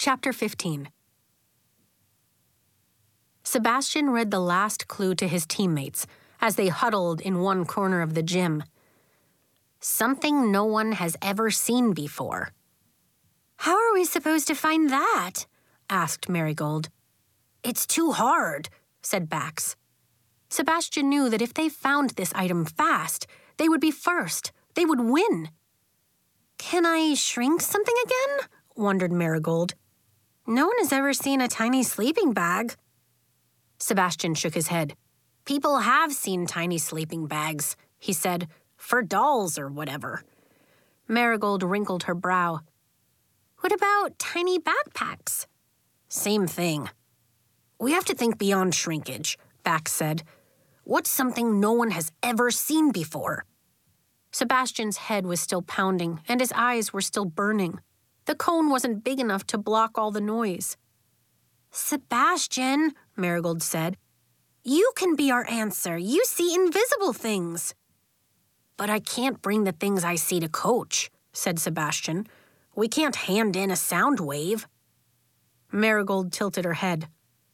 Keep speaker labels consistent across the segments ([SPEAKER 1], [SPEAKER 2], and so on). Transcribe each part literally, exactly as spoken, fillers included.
[SPEAKER 1] Chapter fifteen. Sebastian read the last clue to his teammates as they huddled in one corner of the gym. Something no one has ever seen before. "How are we supposed to find that?" asked Marigold. "It's too hard," said Bax. Sebastian knew that if they found this item fast, they would be first. They would win. "Can I shrink something again?" wondered Marigold. "No one has ever seen a tiny sleeping bag." Sebastian shook his head. "People have seen tiny sleeping bags," he said, "for dolls or whatever." Marigold wrinkled her brow. "What about tiny backpacks?" "Same thing." "We have to think beyond shrinkage," Bax said. "What's something no one has ever seen before?" Sebastian's head was still pounding, and his eyes were still burning. The cone wasn't big enough to block all the noise. "Sebastian," Marigold said, "you can be our answer. You see invisible things." "But I can't bring the things I see to Coach," said Sebastian. "We can't hand in a sound wave." Marigold tilted her head.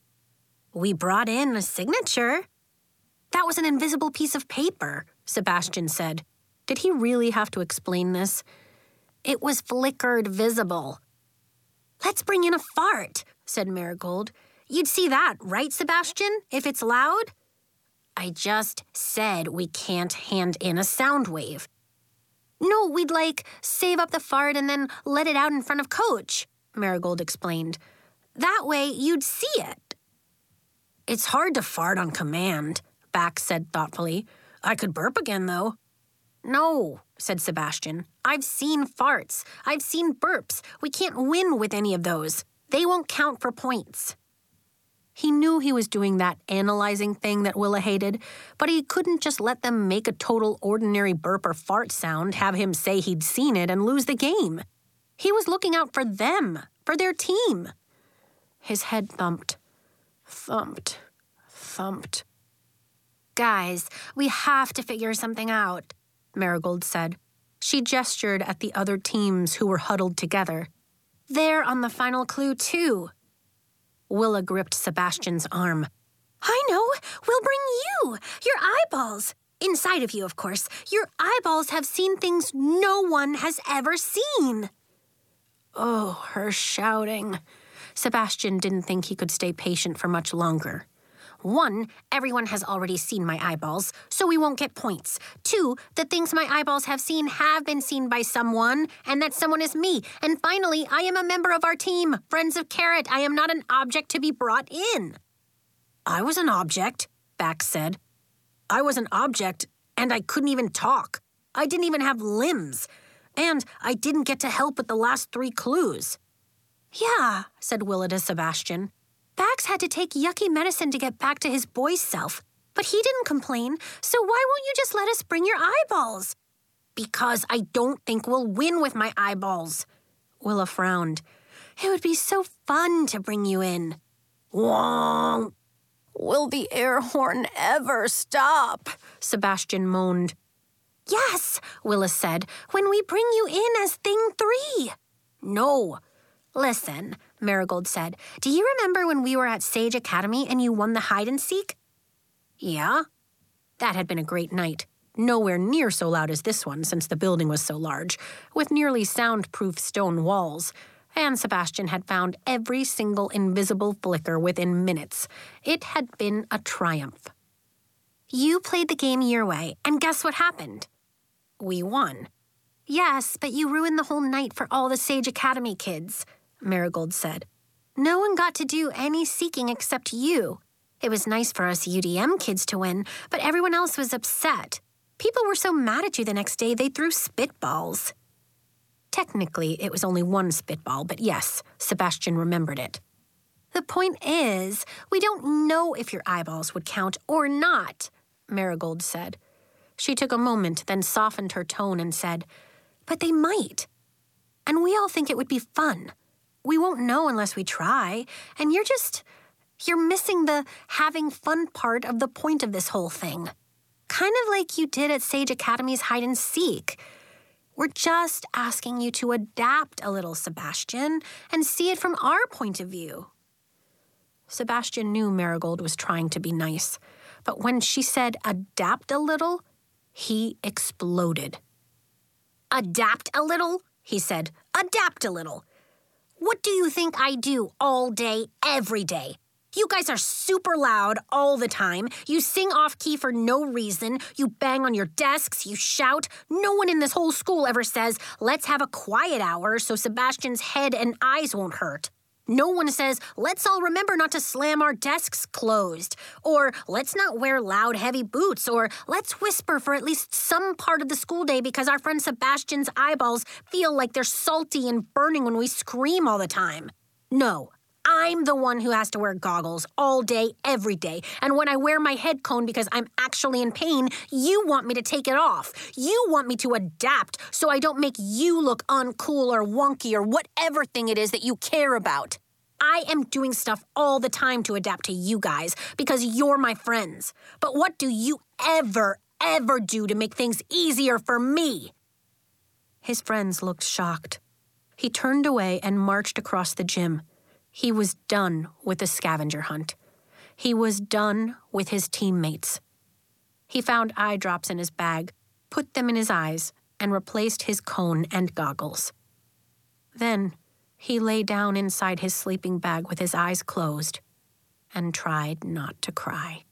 [SPEAKER 1] "We brought in a signature." "That was an invisible piece of paper," Sebastian said. Did he really have to explain this? "It was flickered visible." "Let's bring in a fart," said Marigold. "You'd see that, right, Sebastian, if it's loud?" "I just said we can't hand in a sound wave." "No, we'd, like, save up the fart and then let it out in front of Coach," Marigold explained. "That way you'd see it." "It's hard to fart on command," Bax said thoughtfully. "I could burp again, though." "No," said Sebastian. "I've seen farts. I've seen burps. We can't win with any of those. They won't count for points." He knew he was doing that analyzing thing that Willa hated, but he couldn't just let them make a total ordinary burp or fart sound, have him say he'd seen it, and lose the game. He was looking out for them, for their team. His head thumped. Thumped. Thumped. "Guys, we have to figure something out," Marigold said. She gestured at the other teams who were huddled together. "They're on the final clue, too." Willa gripped Sebastian's arm. "I know! We'll bring you! Your eyeballs! Inside of you, of course. Your eyeballs have seen things no one has ever seen." Oh, her shouting. Sebastian didn't think he could stay patient for much longer. "One, everyone has already seen my eyeballs, so we won't get points. Two, the things my eyeballs have seen have been seen by someone, and that someone is me. And finally, I am a member of our team, Friends of Carrot. I am not an object to be brought in." "I was an object," Bax said. "I was an object, and I couldn't even talk. I didn't even have limbs. And I didn't get to help with the last three clues." "Yeah," said Willa to Sebastian. "Bax had to take yucky medicine to get back to his boy self, but he didn't complain, so why won't you just let us bring your eyeballs?" "Because I don't think we'll win with my eyeballs." Willa frowned. "It would be so fun to bring you in." "Wong! Will the air horn ever stop?" Sebastian moaned. "Yes," Willa said, "when we bring you in as Thing Three." "No." "Listen," Marigold said, "do you remember when we were at Sage Academy and you won the hide-and-seek?" "Yeah." That had been a great night. Nowhere near so loud as this one since the building was so large, with nearly soundproof stone walls. And Sebastian had found every single invisible flicker within minutes. It had been a triumph. "You played the game your way, and guess what happened?" "We won." "Yes, but you ruined the whole night for all the Sage Academy kids," Marigold said. "No one got to do any seeking except you. It was nice for us U D M kids to win, but everyone else was upset. People were so mad at you the next day they threw spitballs." Technically, it was only one spitball, but yes, Sebastian remembered it. "The point is, we don't know if your eyeballs would count or not," Marigold said. She took a moment, then softened her tone and said, "But they might. And we all think it would be fun. We won't know unless we try, and you're just, you're missing the having fun part of the point of this whole thing. Kind of like you did at Sage Academy's hide and seek. We're just asking you to adapt a little, Sebastian, and see it from our point of view. Sebastian knew Marigold was trying to be nice, but when she said adapt a little, he exploded. Adapt a little? He said. Adapt a little. What do you think I do all day, every day? You guys are super loud all the time. You sing off-key for no reason. You bang on your desks. You shout. No one in this whole school ever says, let's have a quiet hour so Sebastian's head and eyes won't hurt. No one says, let's all remember not to slam our desks closed. Or, let's not wear loud, heavy boots. Or, let's whisper for at least some part of the school day because our friend Sebastian's eyeballs feel like they're salty and burning when we scream all the time. No. I'm the one who has to wear goggles all day, every day. And when I wear my head cone because I'm actually in pain, you want me to take it off. You want me to adapt so I don't make you look uncool or wonky or whatever thing it is that you care about. I am doing stuff all the time to adapt to you guys because you're my friends. But what do you ever, ever do to make things easier for me? His friends looked shocked. He turned away and marched across the gym. He was done with the scavenger hunt. He was done with his teammates. He found eye drops in his bag, put them in his eyes, and replaced his cone and goggles. Then he lay down inside his sleeping bag with his eyes closed and tried not to cry.